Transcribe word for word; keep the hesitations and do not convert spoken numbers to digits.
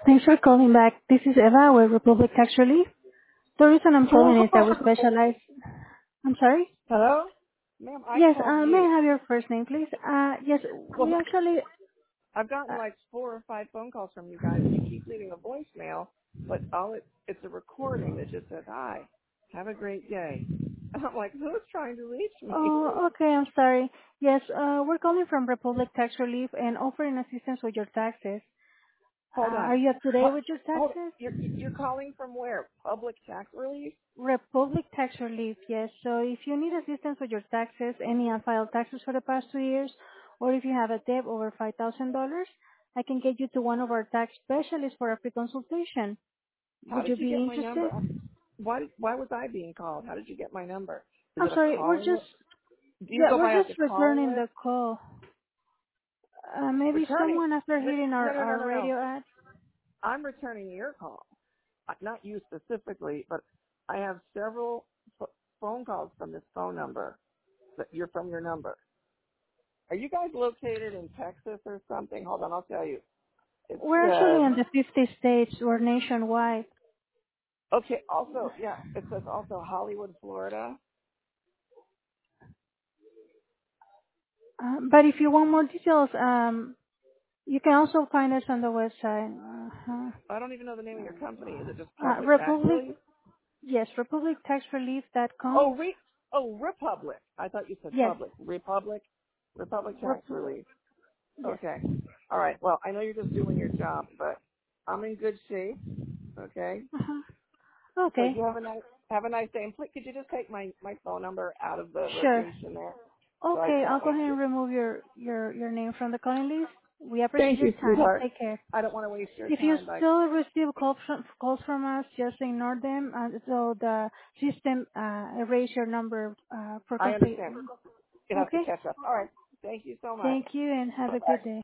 Thanks for calling back. This is Eva with Republic Tax Relief. The reason I'm calling is that we specialize. I'm sorry? Hello? Ma'am, I Yes, called uh, may you. I have your first name, please? Uh, yes, Well, we actually, I've gotten uh, like four or five phone calls from you guys, and you keep leaving a voicemail, but all it, it's a recording that just says, hi, have a great day. And I'm like, who's trying to reach me? oh, okay, I'm sorry. Yes, uh, we're calling from Republic Tax Relief and offering assistance with your taxes. Uh, Hold are on. you up to date What? with your Hold taxes? You're, you're calling from where? Public tax relief? Republic Tax Relief, yes. So if you need assistance with your taxes, any unfiled taxes for the past two years, or if you have a debt over five thousand dollars I can get you to one of our tax specialists for a free consultation. How Would did you you be get my interested? number? Why, did, why was I being called? How did you get my number? Is I'm it a sorry, we're calling? just, li- Do you yeah, go we're by like just a calling returning list? the call. Uh, maybe Returning? someone after No, hearing our, no, no, our no, no. radio ad. I'm returning your call. Uh, Not you specifically, but I have several ph phone calls from this phone number that you're from your number. Are you guys located in Texas or something? Hold on, I'll tell you. It We're actually said, in the fifty states. We're nationwide. okay, also, yeah, it says also Hollywood, Florida. Uh, but if you want more details, um, you can also find us on the website. Uh-huh. I don't even know the name of your company. Is it just Uh, Public Tax Republic, Relief? yes, republic tax relief dot com. Oh, re- oh, Republic. I thought you said Yes, Public. Republic? Republic Tax Rep- Relief. yes. Okay. All right. Well, I know you're just doing your job, but I'm in good shape. Okay. Uh-huh. So Okay, you have a nice have a nice day. And please, could you just take my my phone number out of the sure. rotation there? So I Okay, I'll that go way. ahead and remove your, your, your name from the calling list. We appreciate Thank your you, time. sweetheart. Take care. I don't want to waste your If you time. Bye. still receive calls from, calls from us, just ignore them until the system uh, erase your number uh, for I complete. understand. It has to Okay? catch up. All right. Thank you so much. Thank you and have Bye a bye. good day.